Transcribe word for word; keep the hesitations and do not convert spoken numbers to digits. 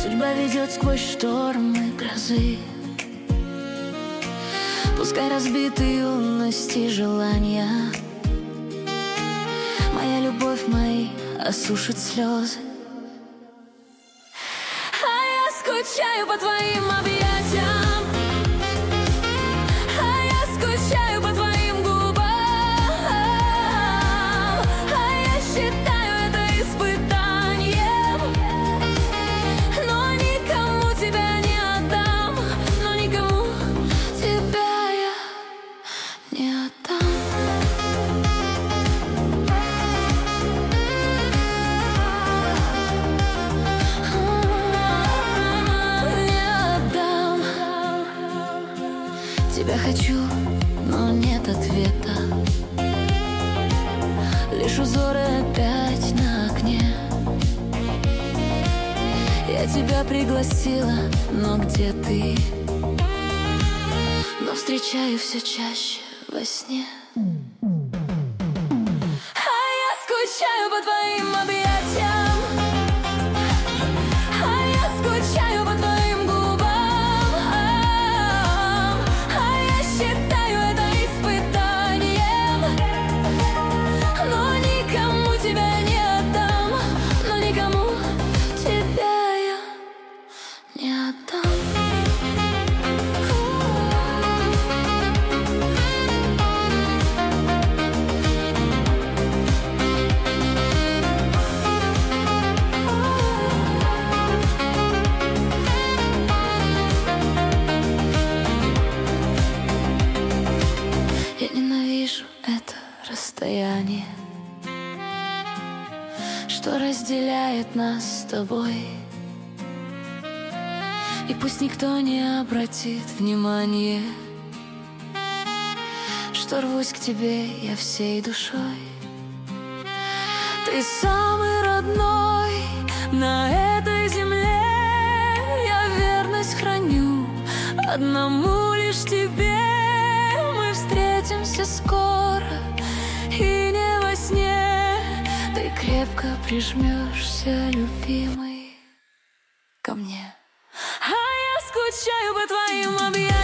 Судьба ведет сквозь штормы грозы. Пускай разбиты юности желания, моя любовь мои осушит слезы. А я скучаю по твоим объятиям, а я скучаю по твоим губам, а я считаю это испытанием, но никому тебя не отдам, но никому тебя я не отдам. Тебя хочу, но нет ответа, лишь узоры опять на окне. Я тебя пригласила, но где ты? Но встречаю все чаще во сне. А я скучаю по твоим объятиям, а я скучаю по твоим губам. Я ненавижу это расстояние, что разделяет нас с тобой. И пусть никто не обратит внимания, что рвусь к тебе я всей душой. Ты самый родной на этой земле, я верность храню одному лишь тебе. Мы встретимся скоро и не во сне, ты крепко прижмешься, любимый, ко мне. А я скучаю по твоим объятиям.